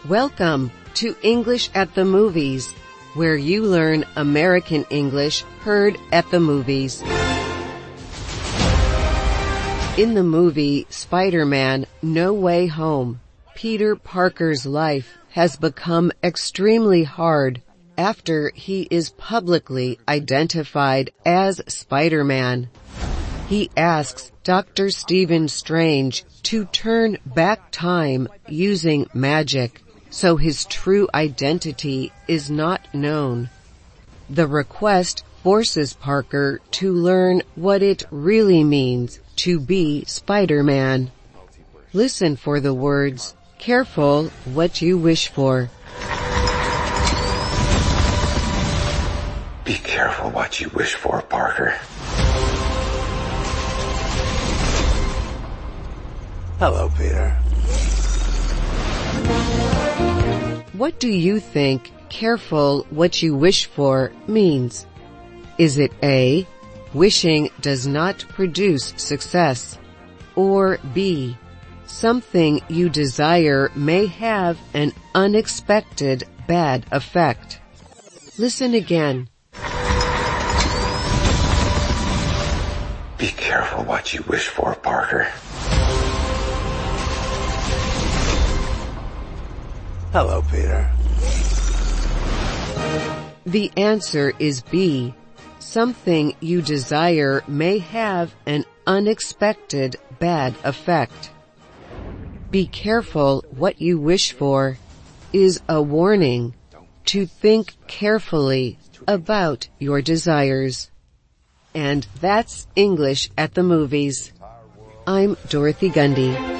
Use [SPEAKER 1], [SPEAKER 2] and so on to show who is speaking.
[SPEAKER 1] Welcome to English at the Movies, where you learn American English heard at the movies. In the movie Spider-Man: No Way Home, Peter Parker's life has become extremely hard after he is publicly identified as Spider-Man. He asks Dr. Stephen Strange to turn back time using magic, so his true identity is not known. The request forces Parker to learn what it really means to be Spider-Man. Listen for the words, "Careful what you wish for."
[SPEAKER 2] Be careful what you wish for, Parker. Hello, Peter.
[SPEAKER 1] What do you think "careful what you wish for" means? Is it A, wishing does not produce success, or B, something you desire may have an unexpected bad effect? Listen again.
[SPEAKER 2] Be careful what you wish for, Parker. Hello, Peter.
[SPEAKER 1] The answer is B. Something you desire may have an unexpected bad effect. Be careful what you wish for is a warning to think carefully about your desires. And that's English at the Movies. I'm Dorothy Gundy.